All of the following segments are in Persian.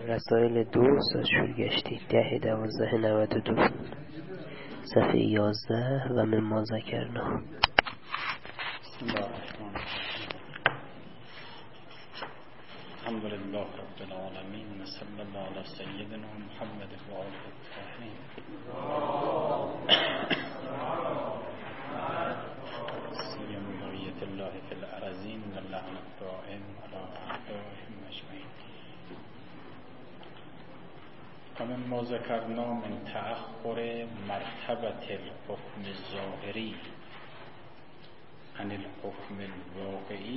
رسائل 2 از شورگشتی 10/12/92 صفحه 11 و مما ذکرنا. بسم الله الرحمن الرحیم. الحمد لله رب العالمین و صلی الله علی سیدنا محمد و آله الطاهرین. سیم بقیت الله فی الارضین و لعن الدائم علی اعدائهم اجمعین. ومما ذکرنا من تأخر مرتبة الحكم الظاهری عن الحكم الواقعی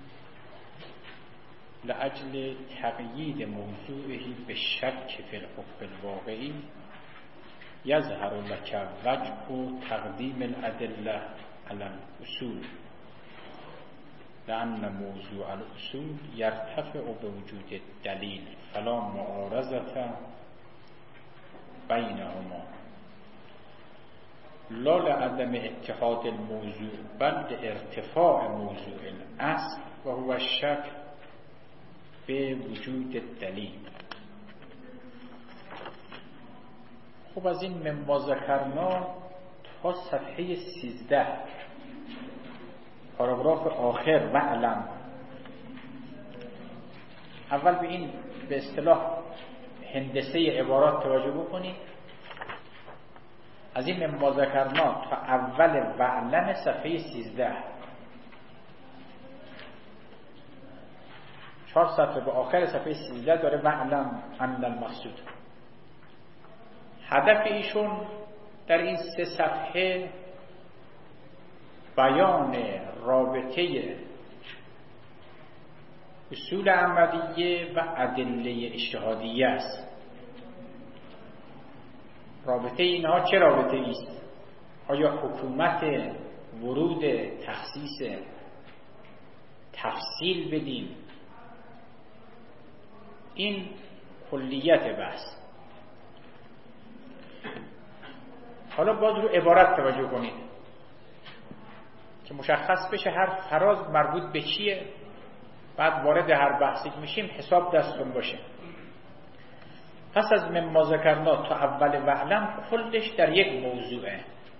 لأجل تقیید موضوعه بالشک فی الحكم الواقعی یظهر لك وجه تقدیم الأدلة على الأصول لأن موضوع الأصول يرتفع بوجود الدلیل فلا معارضة بینهما لا لعدم اتحاد الموضوع بل لارتفاع موضوع الاصل و هو الشک به وجود الدلیل. خب از این مما ذکرنا تا صفحه 13 پاراگراف آخر و علم. اول به این به اصطلاح هندسه عبارات توجه بکنید. از این مما ذکرنا تا اول وعلم صفحه 13 4 صفحه به آخر صفحه 13 داره وعلم ان المقصود. هدف ایشون در این 3 صفحه بیان رابطه اصول عملیه و ادله اجتهادیه است. رابطه اینها چه رابطه است؟ آیا حکومت ورود تخصیص تفصیل بدیم؟ این کلیت بحث. حالا باز رو عبارت توجه کنید که مشخص بشه هر فراز مربوط به چیه. بعد وارد هر بحثی که میشیم حساب دستون باشه. پس از مما ذکرنا تا اول وعلم کلش در یک موضوعه،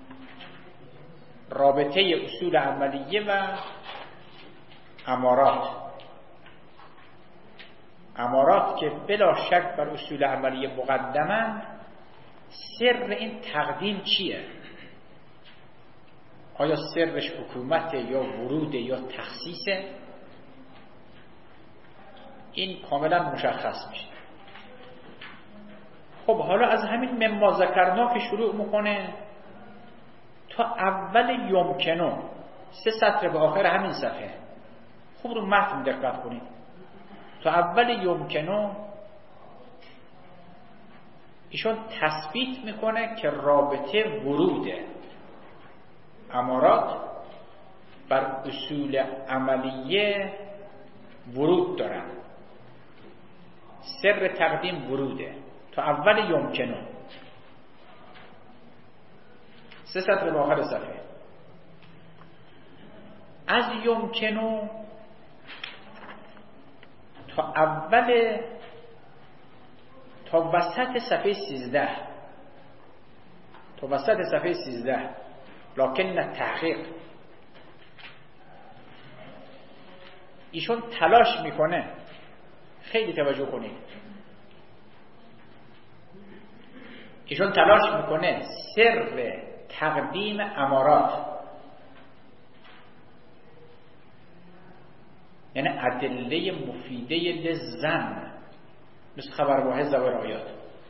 رابطه اصول عملیه و امارات که بلا شک بر اصول عملیه مقدمن. سر این تقدیم چیه؟ آیا سرش حکومت یا ورود یا تخصیصه؟ این کاملا مشخص میشه. خب حالا از همین مما ذکرنا که شروع میکنه تا اول یمکنو 3 سطر به آخر همین صفحه. خوب رو متن دقت کنید. تا اول یمکنو ایشون تثبیت میکنه که رابطه ورود امارات بر اصول عملیه ورود دارن. سر تقدیم وروده تا اول یمکنو 3 سطر به آخر صفحه. از یمکنو تا وسط صفحه 13 لکن تحقیق ایشون تلاش میکنه. خیلی توجه کنید. ایشون تلاش میکنه سر تقدیم امارات، یعنی ادله مفیده للظن مثل خبر واحد ظواهر آیات،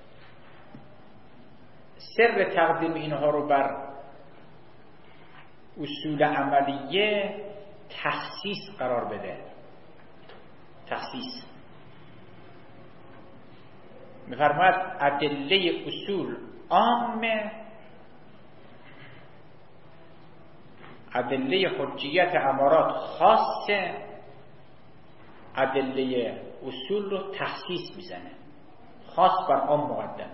سر تقدیم اینها رو بر اصول عملیه تخصیص قرار بده. تخصیص می‌فرماید ادله اصول عامه، ادله حجیت امارات خاصه، ادله اصول رو تخصیص میزنه، خاص بر عام مقدم.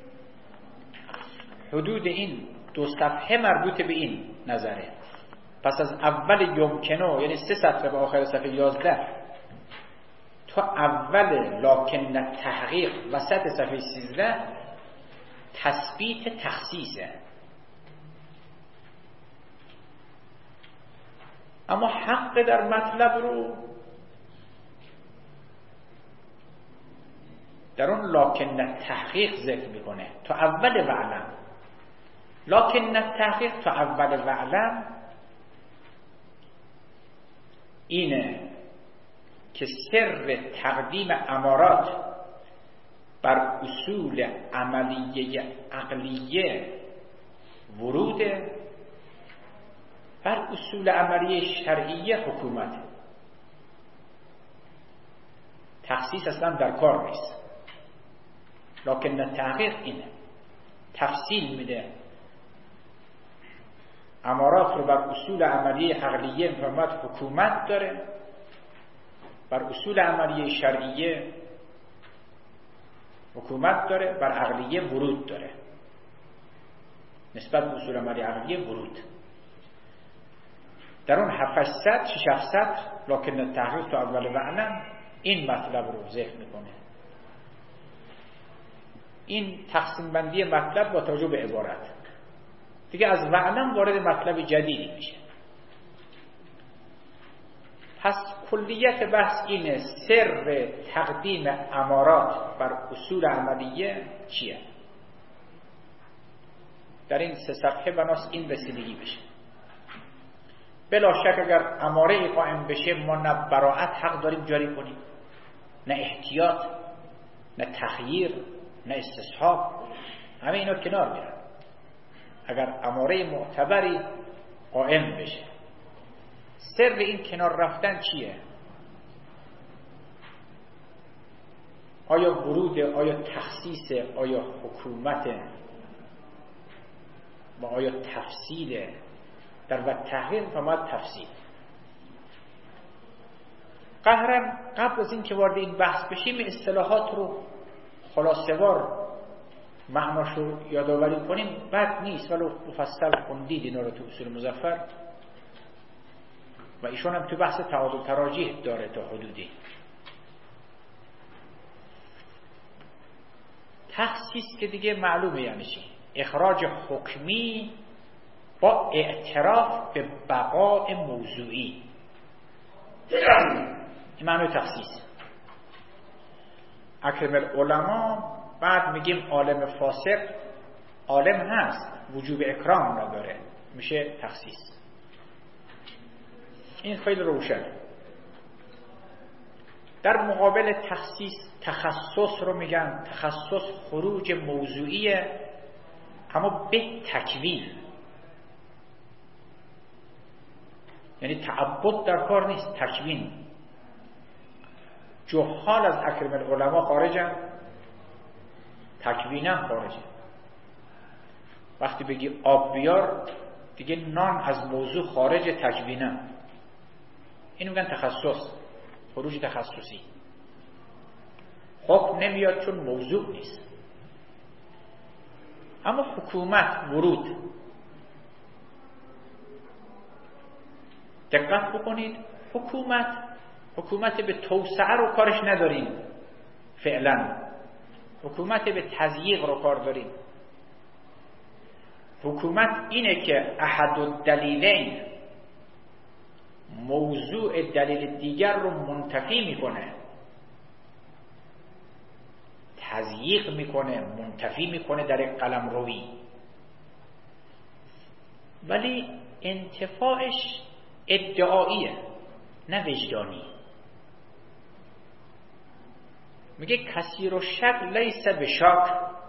حدود این 2 صفحه مربوط به این نظره. پس از اول یمکنو یعنی 3 سطر به آخر صفحه 11 تا اول لکن تحقیق وسط صفحه 13 تثبیت تخصیصه. اما حق در مطلب رو در اون لکن تحقیق ذکر میکنه تا اول وعلم. لکن تحقیق تا اول وعلم اینه که سر تقدیم امارات بر اصول عملیه عقلیه وروده، بر اصول عملیه شرعیه حکومت. تخصیص اصلا در کار نیست. لکن تحقیق اینه، تفصیل میده امارات رو بر اصول عملیه عقلیه فرمت حکومت داره، بر اصول عملیه شرعیه حکومت داره، بر عقلیه ورود داره. نسبت به اصول عملیه عقلیه ورود در اون 700 لکن تحقیق تا اول وعلم این مطلب رو ذکر میکنه. این تقسیم بندی مطلب با توجه به عبارت دیگه از وعلم وارد مطلب جدیدی میشه. پس کلیت بحث اینه سر تقدیم امارات بر اصول عملیه چیه. در این 3 صفحه بناس این رسیدگی بشه. بلا شک اگر اماره قائم بشه ما نه براءت حق داریم جاری کنیم، نه احتیاط، نه تخییر، نه استصحاب. همه اینا کنار میرن اگر اماره معتبری قائم بشه. سر این کنار رفتن چیه؟ آیا وروده، آیا تخصیصه، آیا حکومته و آیا تفصیله؟ در وقت تحقیق فرماید تفصیل. قهرن قبل از این که وارد این بحث بشیم اصطلاحات رو خلاصه‌وار معناش رو یادآوری کنیم بد نیست، ولی مفصل خوندید اینا رو تو اصول مظفر و ایشون هم تو بحث تعادل تراجیح داره تا حدودی. تخصیص که دیگه معلومه یعنی چی، اخراج حکمی با اعتراف به بقاء موضوعی. این معنی تخصیص. اکرم العلماء بعد میگیم عالم فاسق عالم هست وجوب اکرام نداره، میشه تخصیص. این خیلی روشن. در مقابل تخصیص تخصص رو میگن. تخصص خروج موضوعیه اما به تکوین، یعنی تعبد در کار نیست، تکوین. جهال از اکرم العلماء خارجن، تکوینم خارجه. وقتی بگی آب بیار دیگه نان از موضوع خارج، تکوینم. این میگن تخصص، خروج تخصصی. حکم نمیاد چون موضوع نیست. اما حکومت ورود. دقت بکنید، حکومت به توسعه رو کارش نداریم فعلا، حکومت به تضییق رو کار داریم. حکومت اینه که احد الدلیلین موضوع دلیل دیگر رو منتفی میکنه، تضییق میکنه، منتفی میکنه در قلمروی، ولی انتفاعش ادعاییه نه وجدانی. میگه کثیر الشک لیس بشاک،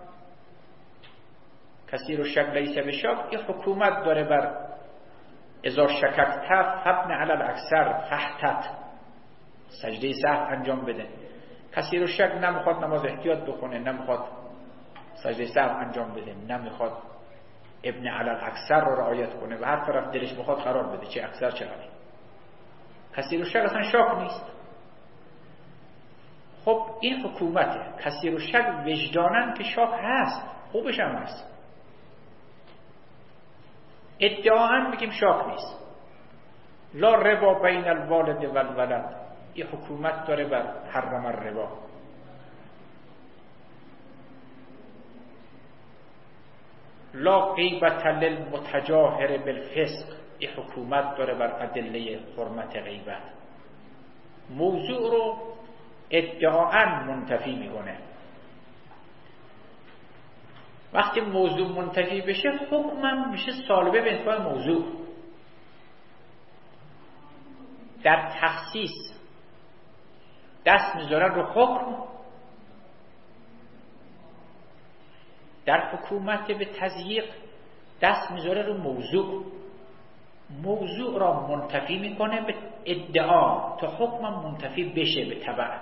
کثیر الشک لیس بشاک. این حکومت داره بر اذا شککت فابن علی الاکثر فحتت، سجده سهو انجام بده. کثیر الشک نمیخواد نماز احتیاط بخونه، نمیخواد سجده سهو انجام بده، نمیخواد ابن علی الاکثر رو رعایت کنه و هر طرف دلش میخواد قرار بده، چه اکثر چه قلیل. کثیر الشک اصلا شاک نیست. خب این حکومته. کثیر الشک وجدانن که شاک هست، خوبش هم هست. ادعاً میگیم شاک نیست. لا ربا بین الوالد و الولد، این حکومت داره بر حرم الربا. لا غیبت للمتجاهر بالفسق، این حکومت داره بر ادله حرمت غیبت. موضوع رو ادعاً منتفی میکنه. وقتی موضوع منتفی بشه حکمم میشه سالبه به انتفاع موضوع. در تخصیص دست میذاره رو حکم، در حکومت به تضییق دست میذاره رو موضوع. موضوع را منتفی میکنه به ادعا تا حکمم منتفی بشه به تبع.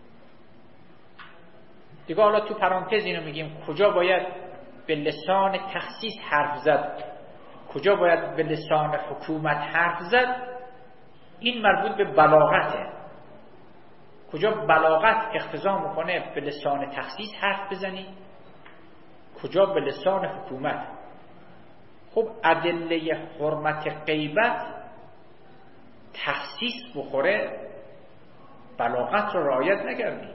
دیگه حالا تو پرانتز اینو میگیم کجا باید به لسان تخصیص حرف زد، کجا باید به لسان حکومت حرف زد. این مربوط به بلاغته. کجا بلاغت اقتضا میکنه به لسان تخصیص حرف بزنی، کجا به لسان حکومت. خب ادله حرمت غیبت تخصیص بخوره بلاغت رو رعایت نکردی.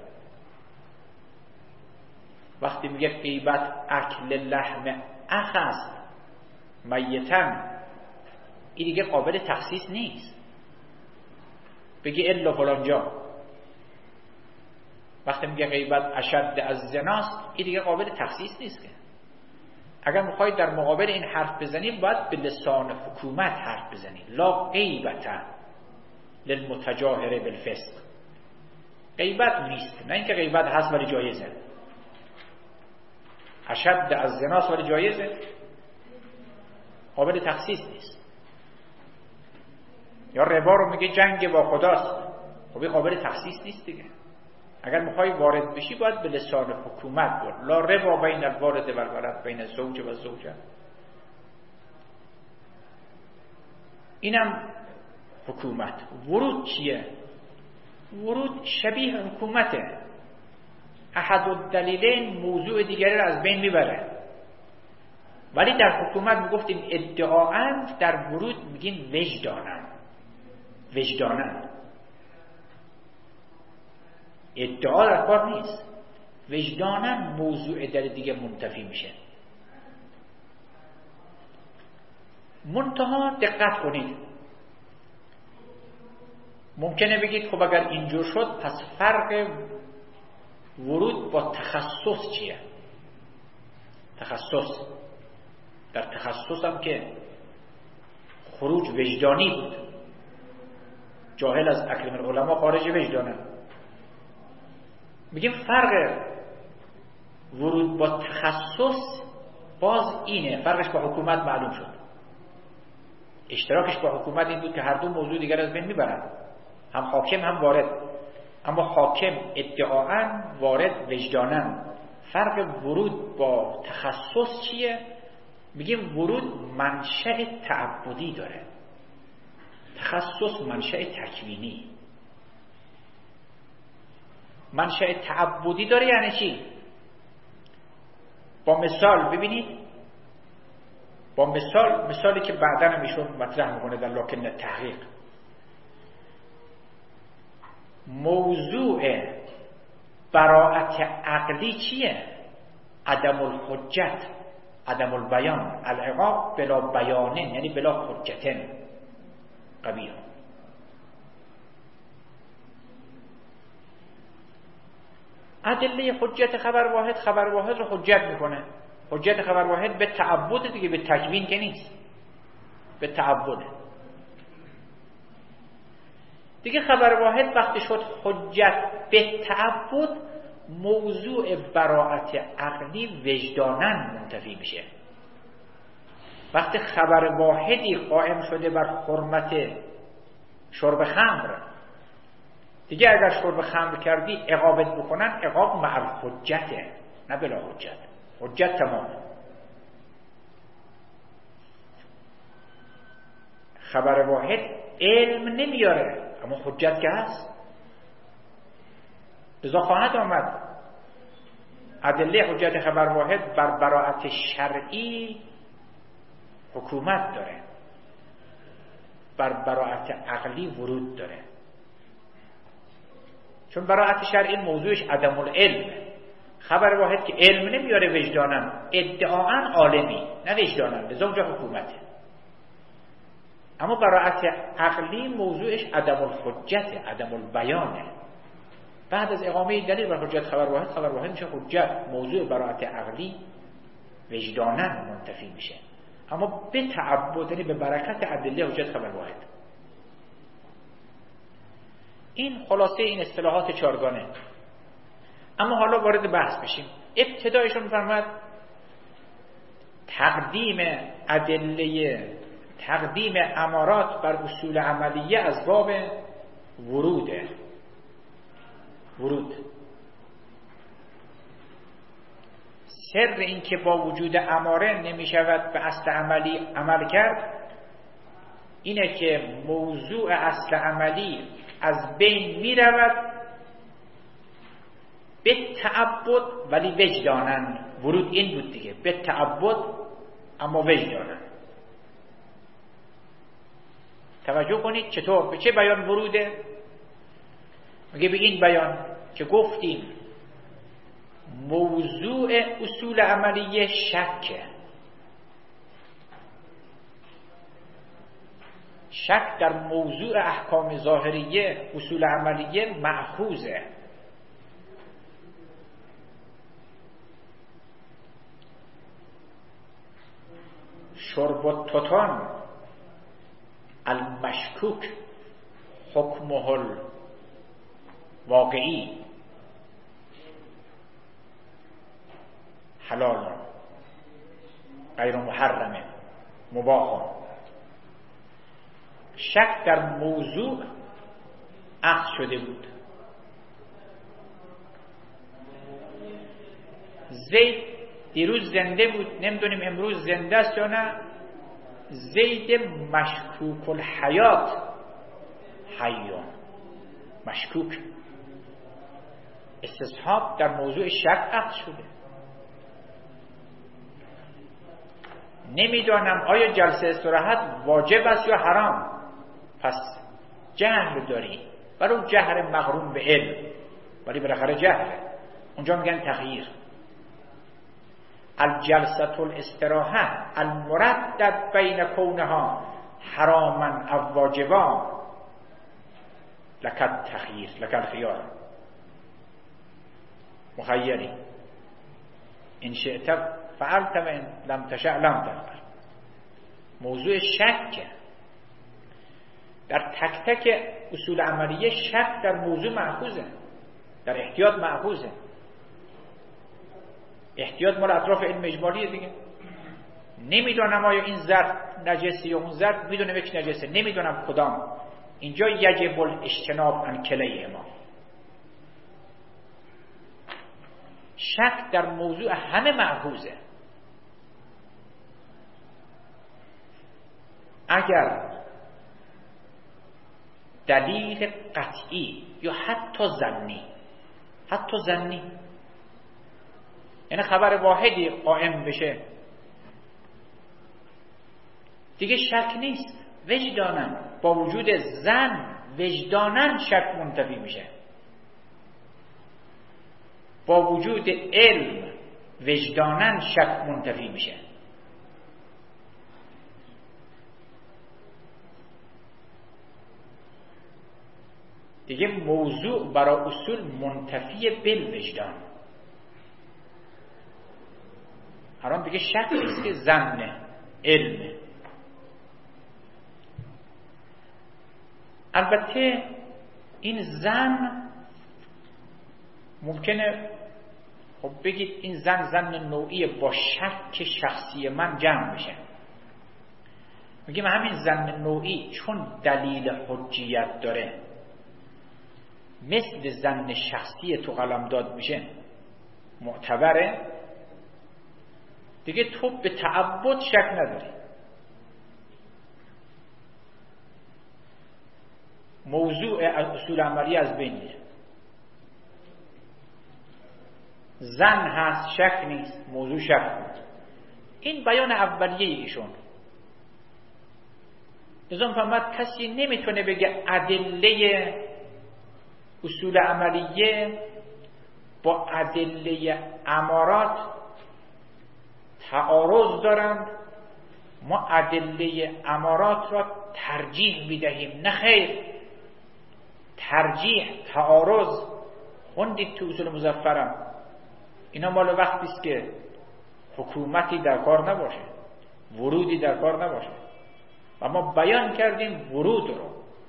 وقتی میگه غیبت اکل لحم اخ است میتن، این دیگه قابل تخصیص نیست. بگی الا فلانجا. وقتی میگه غیبت اشد از زناست، این دیگه قابل تخصیص نیست. که اگر میخواید در مقابل این حرف بزنید باید به لسان حکومت حرف بزنید. لا غیبت للمتجاهر بالفسق. غیبت نیست، نه اینکه غیبت هست ولی جایزه. اشد از زناست ولی جایزه، قابل تخصیص نیست. یا ربا رو میگه جنگ با خداست، خب قابل تخصیص نیست دیگه. اگر میخوای وارد بشی باید به لسان حکومت بود. لا ربا بین الوارد و الولد، بین الزوج و الزوجه. اینم حکومت. ورود چیه؟ ورود شبیه حکومته. احد الدلیلین موضوع دیگری رو از بین میبره. ولی در حکومت میگفتیم ادعاً، در ورود میگیم وجدانن. وجدانن ادعا در کار نیست. وجدانن موضوع در دیگه منتفی میشه. منتها دقت کنید، ممکنه بگید خب اگر اینجور شد پس فرق ورود با تخصص چیه؟ تخصص، در تخصص هم که خروج وجدانی بود. جاهل از اکرم العلماء خارج وجدانه. میگیم فرق ورود با تخصص باز اینه. فرقش با حکومت معلوم شد. اشتراکش با حکومت این بود که هر دو موضوع دیگر از بین میبرن، هم حاکم هم وارد. اما حاکم ادعاً، وارد وجدانن. فرق ورود با تخصص چیه؟ میگیم ورود منشأ تعبدی داره، تخصص منشأ تکوینی. منشأ تعبدی داره یعنی چی؟ با مثال ببینید، با مثالی که بعداً هم ایشون مطرح میکنه در لکن تحقیق. موضوع براءت عقلی چیه؟ عدم الحجت، عدم البیان، العقاب بلا بیانن، یعنی بلا حجتن قبیح. ادله حجت خبر واحد، خبر واحد رو حجت میکنه. حجت خبر واحد به تعبد دیگه، به تکوین که نیست، به تعبده دیگه. خبر واحد وقتی شد حجت به تعبد، موضوع براءت عقلی وجدانن منتفی میشه. وقتی خبر واحدی قائم شده بر حرمت شرب خمر، دیگه اگر شرب خمر کردی عقابت بکنن، عقاب مع الحجته، نه بلا حجت. حجت تمام. خبر واحد علم نمیاره اما حجت که هست. لذا خواهد آمد ادله حجت خبر واحد بر براءت شرعی حکومت داره، بر براءت عقلی ورود داره. چون براعت شرعی موضوعش عدم العلم. خبر واحد که علم نمیاره وجدانن، ادعاً عالمی نه وجدانن، لذا اونجا حکومته. اما براعت عقلی موضوعش عدم الحجت، عدم البیانه. بعد از اقامه دلیل بر حجت خبر واحد میشه حجت. موضوع براعت عقلی وجدانن منتفی میشه، اما به تعبد، یعنی به برکت ادله حجت خبر واحد. این خلاصه این اصطلاحات چارگانه. اما حالا وارد بحث بشیم. ابتدایشون فرمود تقدیم امارات بر اصول عملیه از باب ورود. سر این که با وجود اماره نمی شود به اصل عملی عمل کرد اینه که موضوع اصل عملی از بین می رود به تعبد ولی وجدانن. ورود این بود دیگه، به تعبد اما وجدانن. توجه کنید چطور، به چه بیان وروده؟ میگه به این بیان که گفتیم موضوع اصول عملیه شکه. شک در موضوع احکام ظاهریه اصول عملیه مأخوذه. شرب التتان المشکوک حکمه الواقعی حلال غیر محرمه مباح. شک در موضوع اخذ شده بود. زید دیروز زنده بود، نمیدونیم امروز زنده است یا نه. زید مشکوک الحیات حیون، مشکوک. استصحاب در موضوع شک اخذ شده. نمیدانم آیا جلسه استراحت واجب است یا حرام. پس جهل داری، برای جهل مقرون به علم، ولی بالاخره جهل. اونجا میگن تغییر. الجلسه الاستراحه المردد بین کونها حراما او واجبا لک التخییر لک الخیار مخیری ان شئت فعلت و ان لم تشأ لم تفعل. موضوع شک در تک تک اصول عملیه. شک در موضوع مأخوذه، در احتیاط مأخوذه. احتیاط مال اطراف علم اجمالیه دیگه. نمیدونم آیا این ظرف نجسی یا اون ظرف، میدونم یک نجسه، نمیدونم کدام. اینجا یجب الاجتناب عن کلیهما. شک در موضوع همه مأخوذه. اگر دلیل قطعی یا حتی ظنی، یعنی خبر واحدی قائم بشه دیگه شک نیست، وجدانن. با وجود ظن وجدانن شک منتفی میشه. با وجود علم وجدانن شک منتفی میشه. دیگه موضوع برای اصول منتفی بالوجدان. الان دیگه شک نیست که ظن علم. البته این ظن ممکنه خب بگید این ظن نوعی با شک شخصی من جمع میشه. میگیم همین ظن نوعی چون دلیل حجیت داره مثل ظن شخصی تو قلمداد میشه معتبره دیگه. تو به تعبد شک نداری. موضوع اصول عملی از بین میره. ظن هست شک نیست، موضوع شک بود. این بیان اولیه ایشون. نظام فهمت کسی نمیتونه بگه ادله اصول عملیه با ادله امارات تعارض دارند، ما ادله امارات را ترجیح میدهیم. نه خیر، ترجیح، تعارض خوندید تو اصول مظفرم، اینا مال وقتی است که حکومتی در کار نباشه، ورودی در کار نباشه. و ما بیان کردیم ورود رو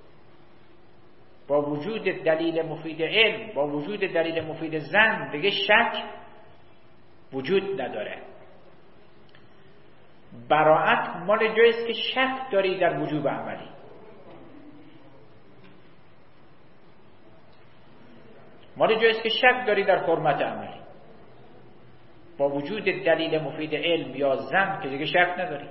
با وجود دلیل مفید علم، با وجود دلیل مفید ظن، دیگه شک وجود نداره. براءت مال جایی است که شک داری در وجوب عملی. مال جایی است که شک داری در حرمت عملی. با وجود دلیل مفید علم یا ظن که دیگه شک نداری.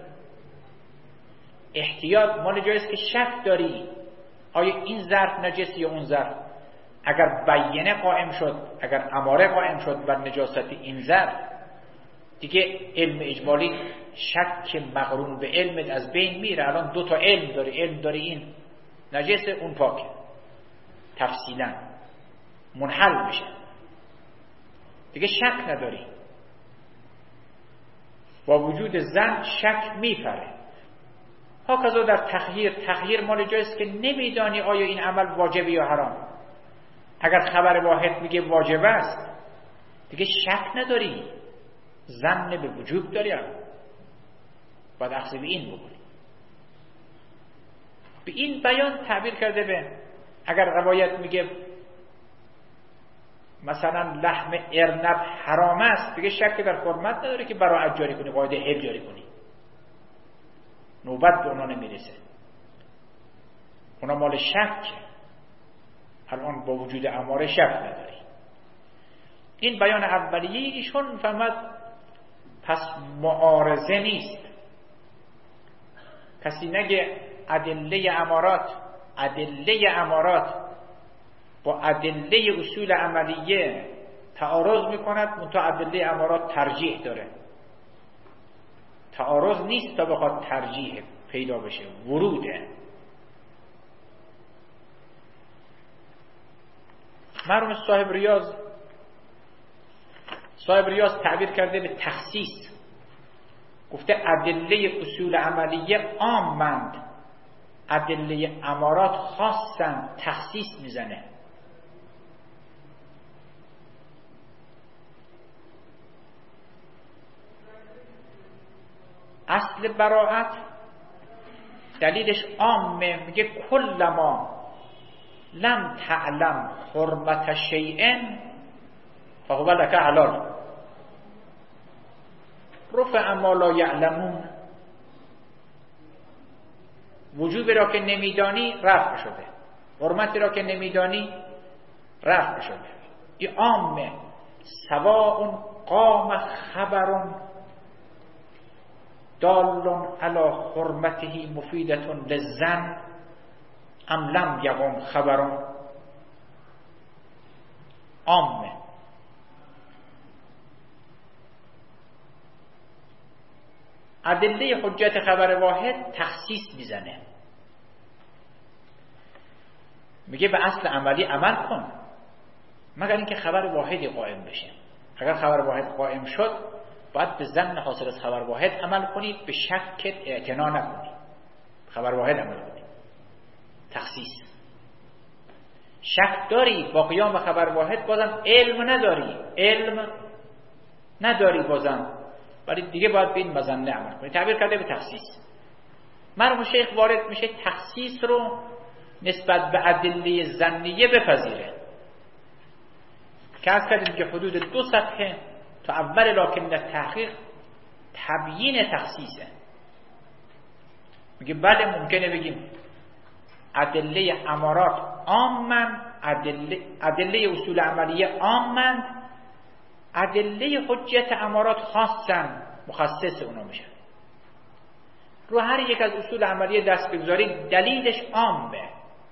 احتیاط مال جایی است که شک داری آیا این ظرف نجس یا اون ظرف. اگر بیینه قائم شد، اگر اماره قائم شد بر نجاست این ظرف، دیگه علم اجمالی شک مقرون به علمت از بین میره. الان 2 تا علم داری این نجس اون پاکه، تفصیلا منحل میشه، دیگه شک نداری. با وجود ظن شک میپره. هاکذا در تخییر مال جایست که نمیدانی آیا این عمل واجبه یا حرام. اگر خبر واحد میگه واجب است، دیگه شک نداری، ظن به وجوب داری، باید اخذ به این بکنی. به این بیان تعبیر کرده به اگر روایت میگه مثلا لحم ارنب حرام است، دیگه شک در حرمت نداره که براءت جاری کنی، قاعده حل جاری کنی. نوبت به اونا نمیرسه، اونا مال شک. الان با وجود اماره شک نداری. این بیان اولیه ایشون فهمد پس معارضه نیست. کسی نگه ادله امارات با ادله اصول عملیه تعارض میکند، منتها ادله امارات ترجیح داره. تعارض نیست تا بخواد ترجیح پیدا بشه، وروده. مرحوم صاحب ریاض تعبیر کرده به تخصیص، گفته ادله اصول عملیه عامند، ادله امارات خاصن، تخصیص میزنه. اصل براءت دلیلش عامه، میگه کلما لم تعلم حرمت شیء فهو لک حلال، رفع ما لا یعلمون. وجوبی را که نمیدانی رفع شده، حرمتی را که نمیدانی رفع شده. این عامه. سواء قام خبر دال علی حرمته مفیدة للظن ام لم یقم خبر. عامه. ادله حجت خبر واحد تخصیص میزنه، میگه به اصل عملی عمل کن مگر اینکه خبر واحدی قائم بشه. اگر خبر واحد قائم شد باید به ظن حاصل از خبر واحد عمل کنید، به شکت اعتنا نکنید، خبر واحد عمل کنید. تخصیص. شک داری با قیام خبر واحد، بازم علم نداری بازم، ولی دیگه باید به این مظنه عمل کنید. تعبیر کرده به تخصیص. مرحوم شیخ وارد میشه تخصیص رو نسبت به ادله ظنیه بپذیره که از کردیم که حدود 2 صفحه تا اول لکن تحقیق تبیین تخصیصه. میگه بله ممکنه بگیم ادله امارات عامن، ادله اصول عملیه عامن، ادله حجت امارات خاصن، مخصص اونا میشن. رو هر یک از اصول عملیه دست بگذارید دلیلش عامه.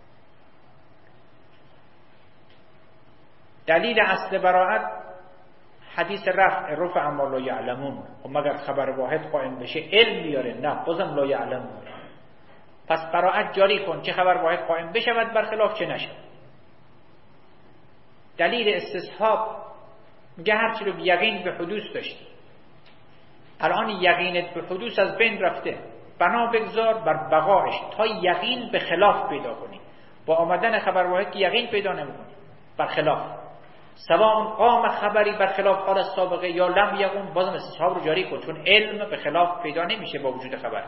دلیل اصل براءت حدیث رفع اما لا یعلمون. و مگر خبر واحد قائم بشه علم بیاره، نه بازم لا یعلمون. پس براءت جاری کن چه خبر واحد قائم بشود برخلاف چه نشود. دلیل استصحاب میگه هرچی رو یقین به حدوث داشتی، الان یقینت به حدوث از بین رفته، بنا بگذار بر بقایش تا یقین به خلاف پیدا کنی. با آمدن خبر واحد که یقین پیدا نمیکنی، بر خلاف، سواء قام خبری بر خلاف حال از سابقه یا لم یقوم، بازم استصحاب رو جاری کن، چون علم به خلاف پیدا نمیشه با وجود خبر.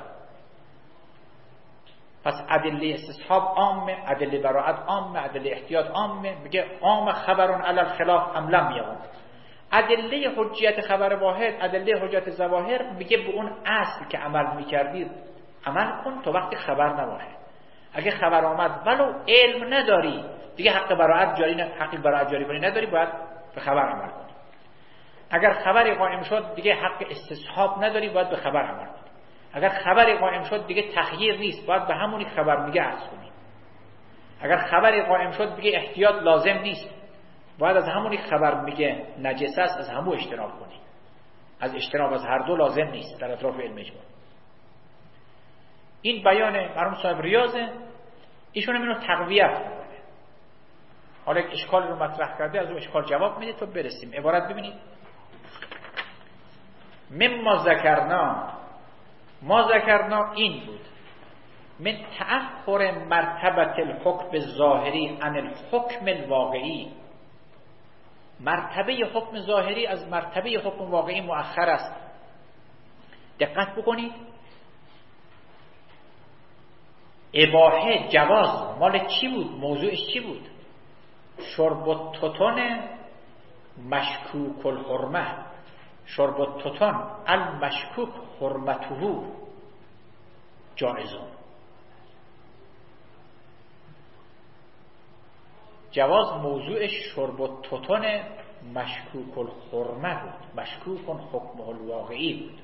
پس ادله استصحاب عامه، ادله براءت عامه، ادله احتیاط عامه. میگه قام خبرون علی الخلاف ام لم یقوم. ادله حجیت خبر واحد، ادله حجیت ظواهر، میگه به اون اصل که عمل میکردید عمل کن تا وقتی خبر نباشه. اگه خبر آمد ولو علم نداری دیگه حق براءت جاری کنی نداری، باید به خبر عمل کنی. اگر خبری قائم شد دیگه حق استصحاب نداری، باید به خبر عمل کنی. اگر خبری قائم شد دیگه تخییر نیست، باید به همونی خبر میگه عمل کنی. اگر خبری قائم شد دیگه احتیاط لازم نیست، باید از همونی خبر میگه نجس است از همون اجتناب کنی. از اجتناب از هر دو لازم نیست در اطراف علم اجماع. این بیان مرحوم صاحب ریاضه، ایشون هم اینو تقویت میکنه. حالا یک اشکال رو مطرح کرده، از اون اشکال جواب میده تا برسیم. عبارت ببینید: مما ذکرنا، ما ذکرنا این بود، من تأخر مرتبه الحکم الظاهری عن الحکم الواقعی. مرتبه حکم ظاهری از مرتبه حکم واقعی مؤخر است. دقت بکنید، اباحه، جواز مال چی بود؟ موضوعش چی بود؟ شرب التتن مشکوک الحرمه، شرب التتن المشکوک حرمته جائزون. جواز موضوع شرب التتن مشکوک الحرمه بود، مشکوک حکمه الواقعی بود.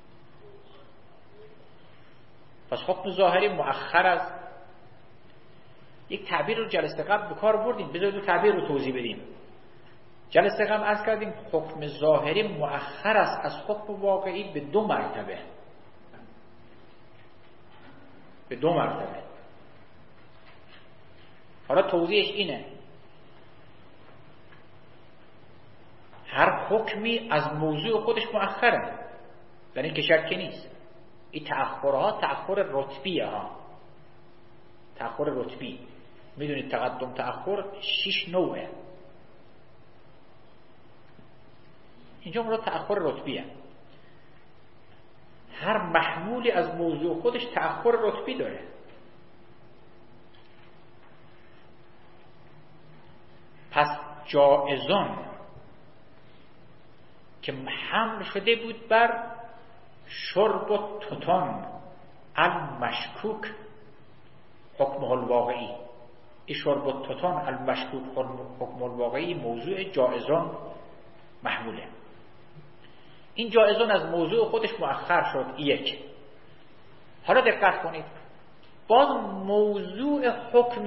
پس حکم ظاهری مؤخر است. یک تعبیر رو جلسه قبل به کار بردیم، بذارید دو تعبیر رو توضیح بدیم. جلسه قبل عرض کردیم حکم ظاهری مؤخر است از حکم واقعی به 2 مرتبه. به 2 مرتبه. حالا توضیحش اینه: هر حکمی از موضوع خودش مؤخره، در این که شکی نیست. این تأخرها تأخر رتبیه ها، تأخر رتبی. میدونید تقدم تأخر 6 نوعه، اینجا مراد تأخر رتبیه. هر محمولی از موضوع خودش تأخر رتبی داره. پس جائزان که حمل شده بود بر شرب التتن المشکوک حکمه الواقعی، این شرب التتن المشکوک حکم الواقعی موضوع جائزان محموله. این جائزان از موضوع خودش مؤخر شد. یک. حالا دقت کنید، باز موضوع حکم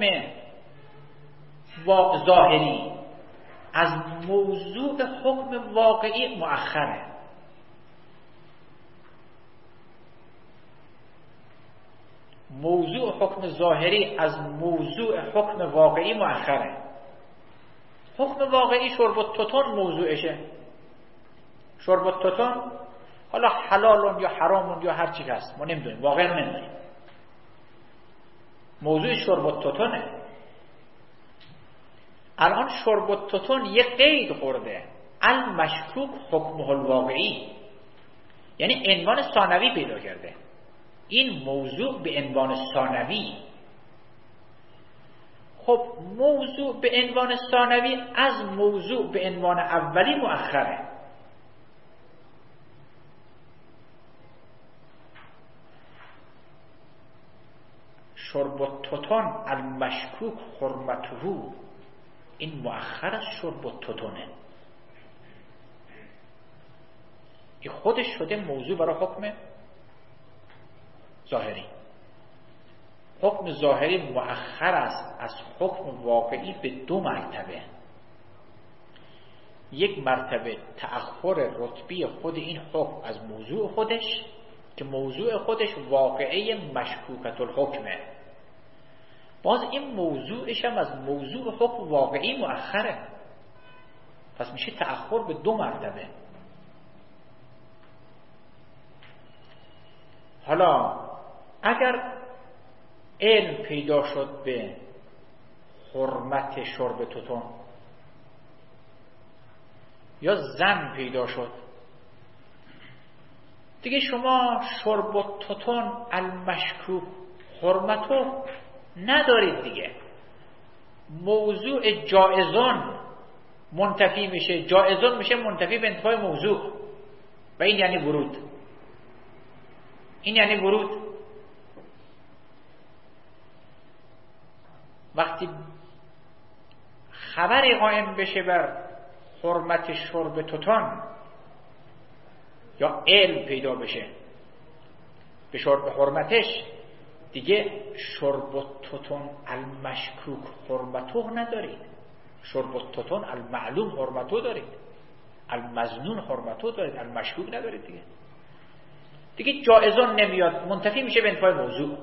ظاهری از موضوع حکم واقعی مؤخره. موضوع حکم ظاهری از موضوع حکم واقعی مؤخره. حکم واقعی شرب التتن موضوعشه. شرب التتن حالا حلالون یا حرامون یا هر چی هست ما نمیدونیم، واقعا رو نمیدونیم. موضوع شرب التتنه. الان شرب التتن یه قید خورده، المشکوک حکمه الواقعی، یعنی عنوان ثانوی پیدا کرده. این موضوع به عنوان ثانوی. خب موضوع به عنوان ثانوی از موضوع به عنوان اولی مؤخره. شرب التتن المشکوک حرمته، این مؤخر از شرب التتنه. این خودش شده موضوع برای حکم ظاهری. حکم ظاهری مؤخر است از حکم واقعی به 2 مرتبه. یک مرتبه تأخر رتبی خود این حکم از موضوع خودش که موضوع خودش واقعی مشکوکت الحکمه. باز این موضوعش هم از موضوع حکم واقعی مؤخره. پس میشه تأخر به 2 مرتبه. حالا اگر علم پیدا شد به حرمت شرب توتون یا زن پیدا شد، دیگه شما شرب توتون المشکوک حرمتو ندارید دیگه. موضوع جائزون منتفی میشه، جائزون میشه منتفی به انتفاع موضوع و این یعنی ورود. این یعنی ورود. وقتی خبری قائم بشه بر حرمت شرب توتون یا علم پیدا بشه به شرب حرمتش، دیگه شرب توتون المشکوک حرمتو ندارید. شرب توتون المعلوم حرمتو دارید، المظنون حرمتو دارید، المشکوک ندارید دیگه جائزون نمیاد، منتفی میشه به انتفاع موضوع.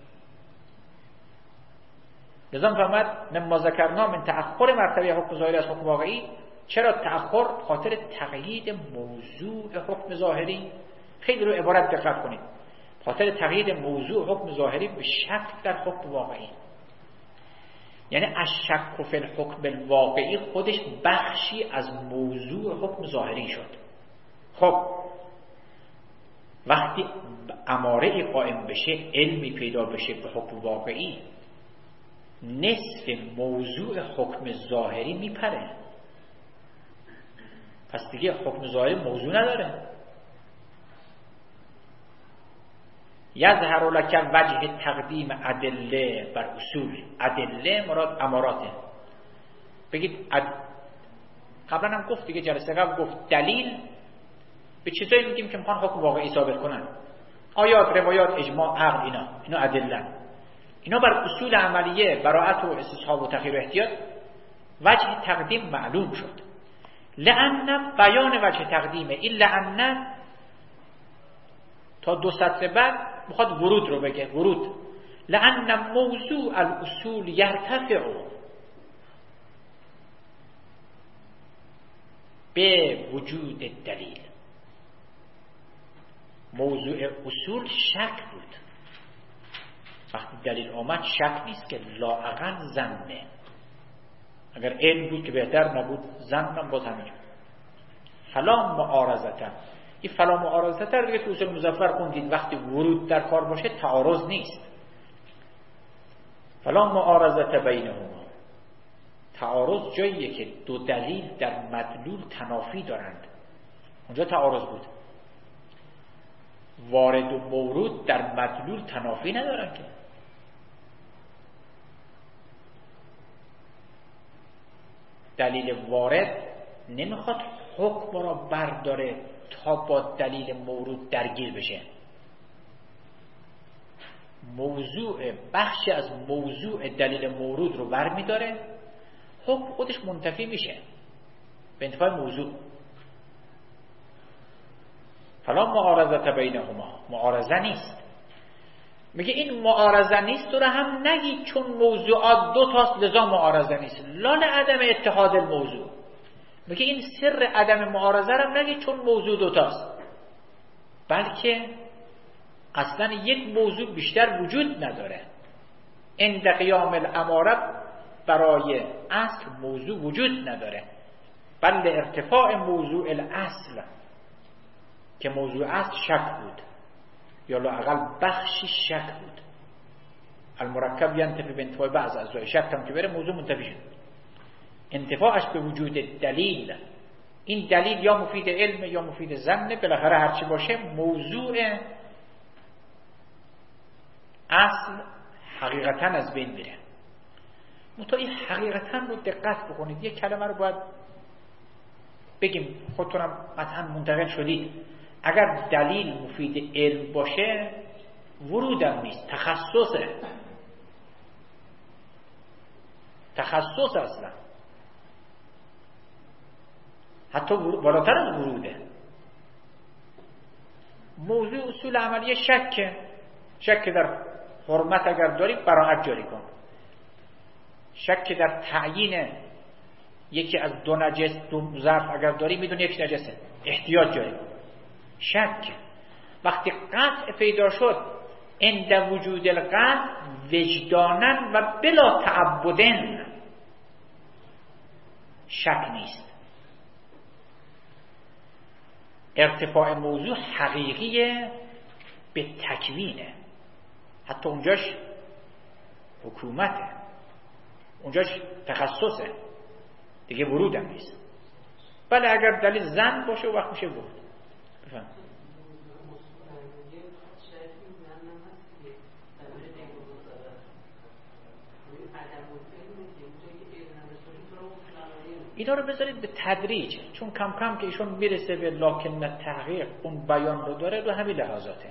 لذا فرمود مما ذکرنا من تأخر مرتبه حکم ظاهری از حکم واقعی. چرا تأخر؟ خاطر تقیید موضوع حکم ظاهری. خیلی رو عبارت دقت کنید. خاطر تقیید موضوع حکم ظاهری به شک در حکم واقعی. یعنی الشک فی الحکم الواقعی خودش بخشی از موضوع حکم ظاهری شد. خب وقتی اماره قائم بشه، علمی پیدا بشه به حکم واقعی، نصف موضوع حکم ظاهری میپره. پس دیگه حکم ظاهری موضوع نداره. یظهر لک وجه تقدیم ادله بر اصول. ادله مراد اماراته. بگید قبلا هم گفت دیگه، جلسه قبل گفت دلیل به چیزایی میگیم که میخوان حکم واقعی ثابت کنن. آیات، روایات، اجماع، عقل، اینا ادله. اینا بر اصول عملیه، براءت و استصحاب و تخییر و احتیاط وجه تقدیم معلوم شد. لأن بیان وجه تقدیمه، این لأن تا 2 سطر بعد میخواد ورود رو بگه. ورود لأن موضوع الاصول یرتفع به وجود دلیل. موضوع اصول شک بود، وقتی دلیل آمد شک نیست که لااقل ظنه. اگر علم بود که بهتر، نبود ظنم باز همین. فلا معارضته. این فلا معارضته رو دیگه تو اصول مظفر خوندید. وقتی ورود در کار باشه تعارض نیست. فلا معارضته بینهما. تعارض جاییه که 2 دلیل در مدلول تنافی دارند، اونجا تعارض بود. وارد و مورود در مدلول تنافی ندارن که. دلیل وارد نمیخواد حکم را برداره تا با دلیل مورود درگیر بشه. موضوع بخشی از موضوع دلیل مورود رو برمیداره، حکم خودش منتفی میشه به انتفاع موضوع. فلا معارضه بینهما. معارضه نیست. میگه این معارضه نیست رو هم نگید چون موضوعات 2 تاست لذا معارضه نیست. لا عدم اتحاد الموضوع. میگه این سر عدم معارضه رو هم نگید چون موضوع 2 تاست، بلکه اصلا یک موضوع بیشتر وجود نداره. عند قیام الاماره برای اصل موضوع وجود نداره، بل ارتفاع موضوع الاصل که موضوع اصل شک بود یا لااقل بخشی شک بود. المرکب ینتفی به انتفاع بعض اجزای شک هم که بره موضوع منتفی شد. انتفاعش به وجود دلیل. این دلیل یا مفید علم یا مفید ظن، بالاخره هرچی باشه موضوع اصل حقیقتا از بین میره. منتها این حقیقتا رو دقت بکنید. یک کلمه رو باید بگیم، خودتونم قطعا منتقل شدید. اگر دلیل مفید علم باشه ورودم نیست، تخصص اصلا حتی بالاتر از وروده. موضوع اصول عملیه شک در حرمت اگر داری براءت جاری کن. شک در تعیین یکی از دو نجس، دو ظرف اگر داری میدونی یک نجسه، احتیاط جاری. شک وقتی قطع پیدا شد عند وجود القطع وجدانا و بلا تعبدن، شک نیست. ارتفاع موضوع حقیقیه به تکوینه، حتی اونجاش حکومته، اونجاش تخصصه دیگه، ورود هم نیست. بله اگر دلیل زن باشه وقت میشه ورود. بفهم. اینا رو بذارید به تدریج، چون کم کم که ایشون میرسه به لکن تحقیق اون بیان رو داره، رو همین لحاظاته.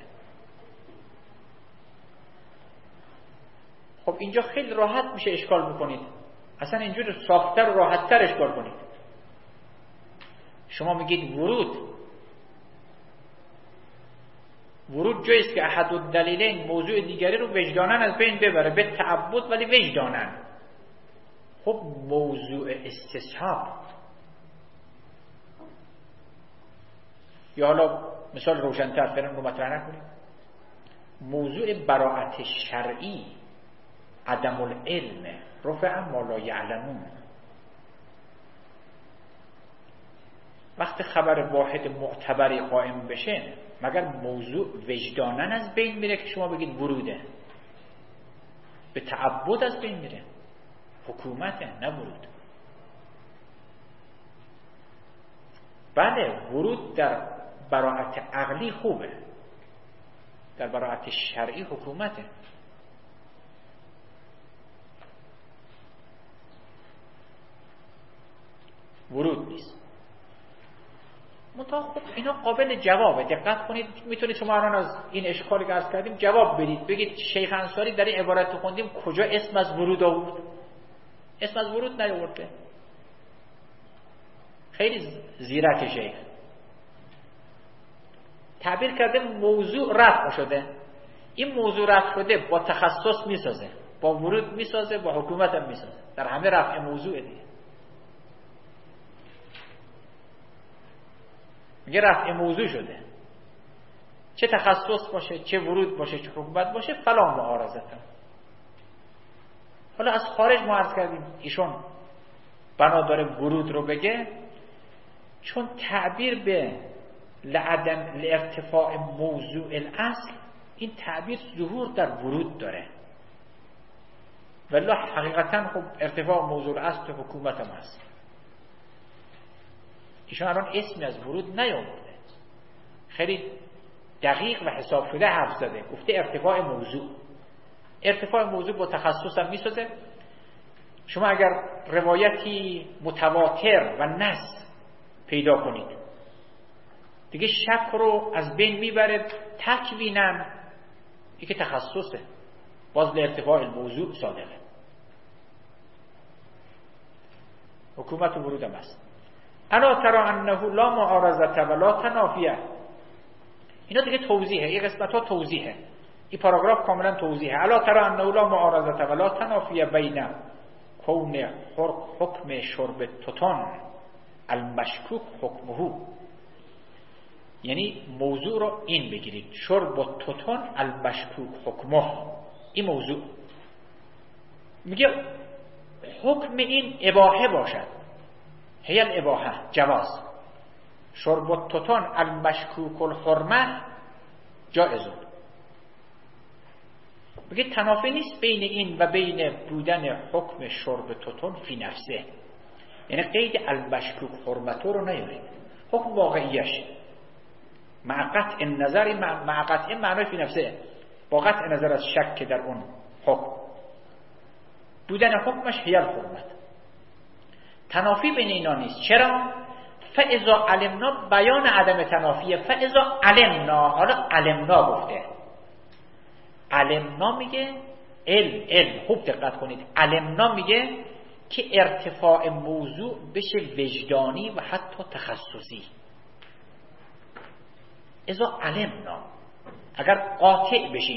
خب اینجا خیلی راحت میشه اشکال بکنید، اصلا اینجور ساختر و راحتتر اشکال کنید. شما میگید ورود جاییست که احد الدلیلین موضوع دیگری رو وجدانن از بین ببره، به تعبد ولی وجدانن. خب موضوع استصحاب، یا حالا مثال روشن‌تر فرم رو مطرح نکنیم، موضوع براءت شرعی عدم العلم، رفع ما لا یعلمون. وقت خبر واحد معتبری قائم بشه مگر موضوع وجدانن از بین میره که شما بگید وروده؟ به تعبد از بین میره، حکومته نه ورود. بله ورود در براءت عقلی خوبه، در براءت شرعی حکومته. ورود نیست. خب اینا قابل جوابه، دقت کنید. میتونید شما الان از این اشکالی که عرض کردیم جواب بدید، بگید شیخ انصاری در این عبارت رو خوندیم کجا اسم از ورود آورد؟ اسم از ورود نیاورده. خیلی زیرک شیخ تعبیر کرده موضوع رفع شده. این موضوع رفع شده با تخصص میسازه، با ورود میسازه، با حکومت هم میسازه، در همه رفع موضوع دیگه. میگه رفع موضوع شده، چه تخصص باشه، چه ورود باشه، چه حکومت باشه، فلا معارضته. حالا از خارج ما عرض کردیم ایشون بنا داره ورود رو بگه، چون تعبیر به لعدم لارتفاع موضوع الاصل، این تعبیر ظهور در ورود داره، ولی حقیقتا خب ارتفاع موضوع الاصل حکومت هم هست. ایشون الان اسمی از ورود نیاورده، خیلی دقیق و حساب شده حرف زده، گفته ارتفاع موضوع. ارتفاع موضوع با تخصص هم میسازه. شما اگر روایتی متواتر و نص پیدا کنید دیگه شک رو از بین میبره، تکوینن این که تخصصه، باز لارتفاع الموضوع صادقه. حکومت ورود هم هست. الا ترى انه لا معارضه ولا تنافیه. اینا دیگه توضیحه، این قسمت ها توضیحه، این پاراگراف کاملا توضیحه. الا ترى انه لا معارضه ولا تنافیه بین کون حکم شرب توتان المشکوک حکمه. یعنی موضوع رو این بگیرید، شرب توتان المشکوک حکمه، این موضوع. میگه حکم این اباحه باشد، هی الاباحه جواز، شرب توتان المشکوک الحرمه جائز. میگه تنافی نیست بین این و بین بودن حکم شرب توتان فی نفسه، یعنی قید المشکوک حرمتو رو نیارید، حکم واقعیش مع قطع نظر، مع قطع معنی فی نفسه، با قطع نظر از شک در اون حکم، بودن حکمش هی الحرمت. تنافی بین اینا نیست. چرا؟ فاذا علمنا، بیان عدم تنافیه. فاذا علمنا، حالا علمنا گفته، علمنا میگه علم، خوب دقت کنید، علمنا میگه که ارتفاع موضوع بشه وجدانی و حتی تخصصی. اذا علمنا، اگر قاطع بشین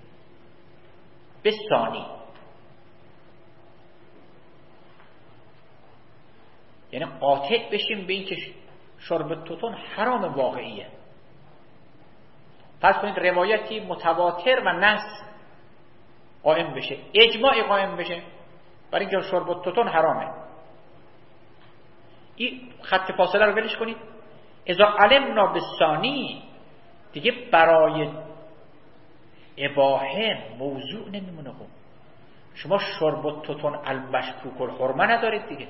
به ثانی، یعنی قاطع بشیم به این که شرب توتون حرام واقعیه. فرض کنید روایتی متواتر و نص قائم بشه، اجماعی قائم بشه برای اینکه شرب توتون حرامه، این خط فاصله رو ولش کنید. اذا علمنا بالثانی دیگه برای اباحه موضوع نمیمونه. خب شما شرب توتون المشکوک الحرمه ندارید دیگه.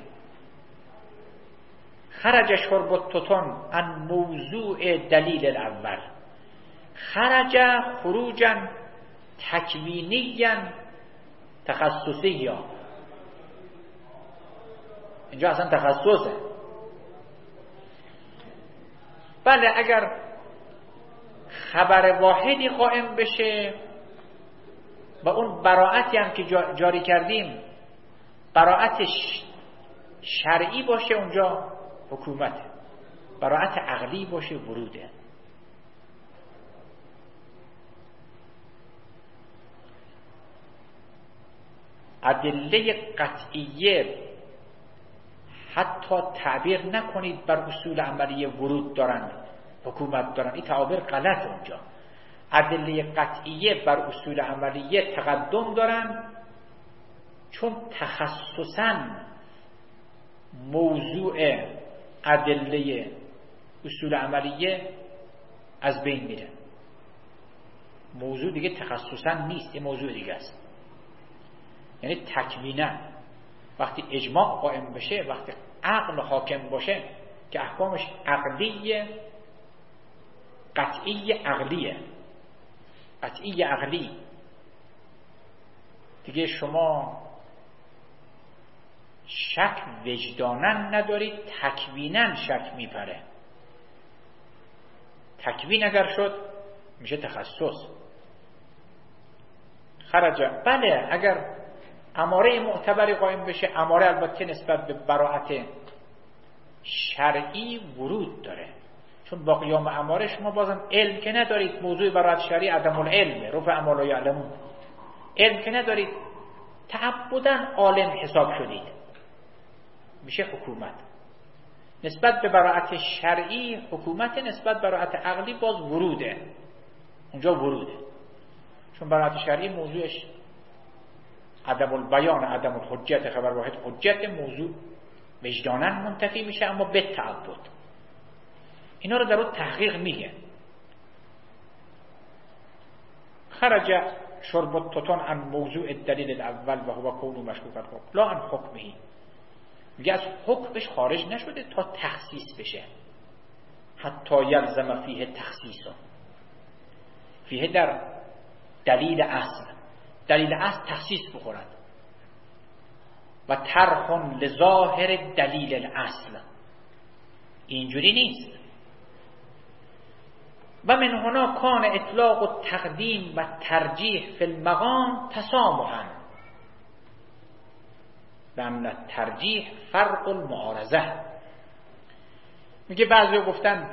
خرج شرب توتون عن موضوع دلیل الاول، خرج خروجا تکوینیا تخصصیا. اینجا اصلا تخصصه. بله اگر خبر واحدی قائم بشه و اون براءتی هم که جاری کردیم براءت شرعی باشه، اونجا حکومته. براءت عقلی باشه، وروده. ادله قطعیه حتی تعبیر نکنید بر اصول عملی ورود دارن، حکومت دارن، این تعبیر غلط. اونجا ادله قطعیه بر اصول عملیه تقدم دارن چون تخصصاً موضوع ادله اصول عملیه از بین میره. موضوع دیگه تخصصاً نیست، این موضوع دیگه است. یعنی تکویناً وقتی اجماع قائم بشه، وقتی عقل حاکم باشه که احکامش عقلیه، قطعی عقلیه، قطعی عقلی، دیگه شما شک وجدانن ندارید، تکوینن شک میپره. تکوین اگر شد میشه تخصص. خرج، بله اگر اماره معتبری قائم بشه، اماره البته نسبت به براءت شرعی ورود داره، چون با قیام اماره شما بازم علم که ندارید. موضوع براءت شرعی عدم العلم، رفع ما لا یعلمون. علم که ندارید، تعبداً عالم حساب شدید، میشه حکومت. نسبت به براءت شرعی حکومت، نسبت به براءت عقلی باز وروده. اونجا وروده، چون براءت شرعی موضوعش عدم البیان، عدم الحجت، خبر واحد حجت، موضوع وجداناً منتفی میشه اما به تعبد. اینا رو در اون تحقیق میگه. خرج شرب التوتون عن موضوع دلیل الاول و هو کون مشکوکا لا عن حکمه. میگه از حکمش خارج نشده تا تخصیص بشه. حتی یلزم فیه تخصیص، فیه در دلیل اصل، دلیل اصل تخصیص بخورد. و ترخون لظاهر دلیل الاصل، اینجوری نیست. و من هنا کان اطلاق و تقدیم و ترجیح فی المقام تسامحا، و ان ترجیح فرق المعارضه. میگه بعضی گفتن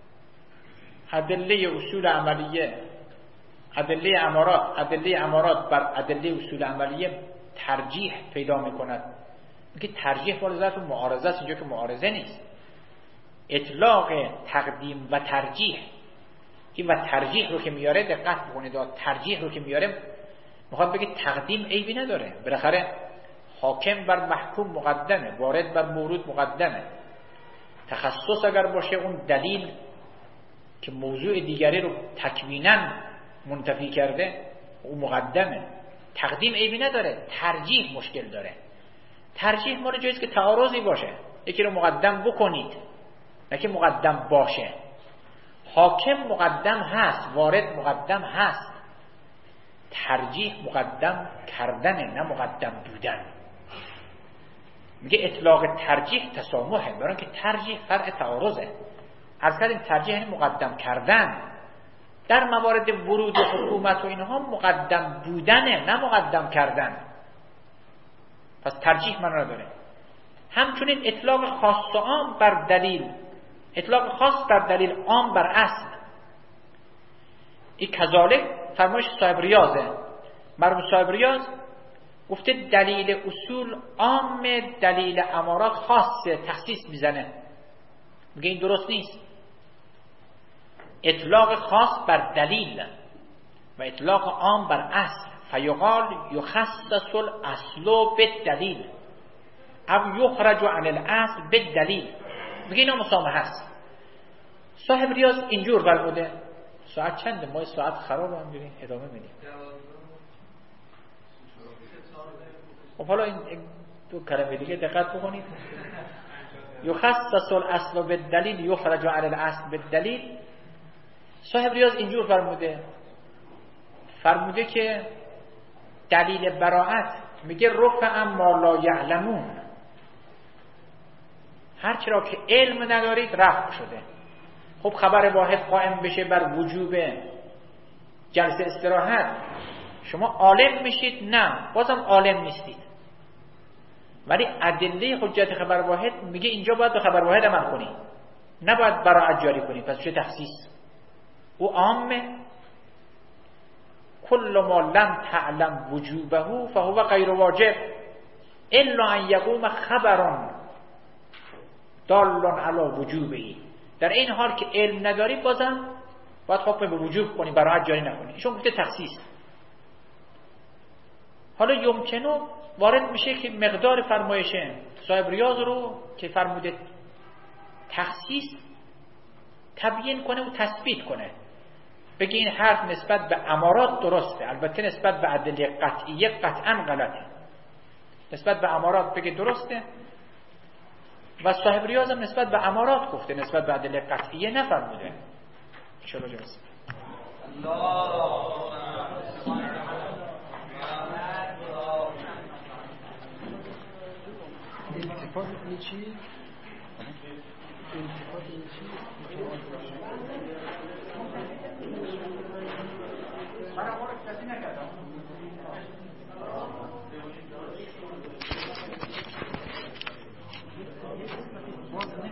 ادله اصول عملیه، ادله امارات بر ادله اصول عملیه ترجیح پیدا میکند. میگه ترجیح بالا ظرف معارضه است، اینجا که معارضه نیست. اطلاق تقدیم و ترجیح، این و ترجیح رو که میاره دقت بکنید، ترجیح رو که میاره میخواد بگه تقدیم عیبی نداره. بالاخره حاکم بر محکوم مقدمه، وارد بر مورود مقدمه. تخصص اگر باشه اون دلیل که موضوع دیگری رو تکویناً منتفی کرده اون مقدمه. تقدیم عیبی نداره، ترجیح مشکل داره. ترجیح ما رو جایز که تعارضی باشه، یکی رو مقدم بکنید نه که مقدم باشه. حاکم مقدم هست، وارد مقدم هست، ترجیح مقدم کردنه نه مقدم بودن. میگه اطلاق ترجیح تسامحه، برای که ترجیح فرع تعارضه. عرض کردیم ترجیح یعنی مقدم کردن. در موارد ورود حکومت و اینها مقدم بودنه نه مقدم کردن. پس ترجیح من نداره. همچنین اطلاق خاص و عام بر دلیل، اطلاق خاص بر دلیل، عام بر اصل. این کذالک فرمایش صاحب ریاضه. مرحوم صاحب ریاض گفته دلیل اصول عام، دلیل امارات خاصه، تخصیص میزنه. میگه این درست نیست. اطلاق خاص بر دلیل و اطلاق عام بر اصل. فیقال یخصص الاصل بالدلیل او یخرج عن الاصل بالدلیل. میگه اینا مسامحه است. صاحب ریاض اینجور فرموده. ساعت چنده؟ ما ساعت خراب هم بریم ادامه میدیم. خب حالا این دو کلمه دیگه دقت بکنید. یخصص الاصل بالدلیل یخرج عن الاصل بالدلیل. صاحب ریاض اینجور فرموده که دلیل براءت میگه رفع ما لا یعلمون، هر چرا که علم ندارید رفع شده. خب خبر واحد قائم بشه بر وجوب جلسه استراحت، شما عالم میشید؟ نه، بازم عالم نیستید. ولی ادله حجت خبر واحد میگه اینجا باید به خبر واحد عمل کنی، نباید براءت جاری کنی. پس چه تخصیص؟ او عامه. کل ما لم تعلم وجوبه فهو غیر واجب الا ان یقوم خبر دال علی وجوبه. در این حال که علم نداری بازم باید حکم به وجوب کنی، براءت جاری نکنی. ایشون گفته تخصیص. حالا یمکنه وارد میشه که مقدار فرمایش صاحب ریاض رو که فرموده تخصیص تبیین کنه و تثبیت کنه، بگه این حرف نسبت به امارات درسته، البته نسبت به ادله قطعیه قطعا غلطه. نسبت به امارات بگه درسته و صاحب ریاض هم نسبت به امارات گفته، نسبت به ادله قطعیه نفرموده. چرا جلسه التفات چی؟ التفات چی؟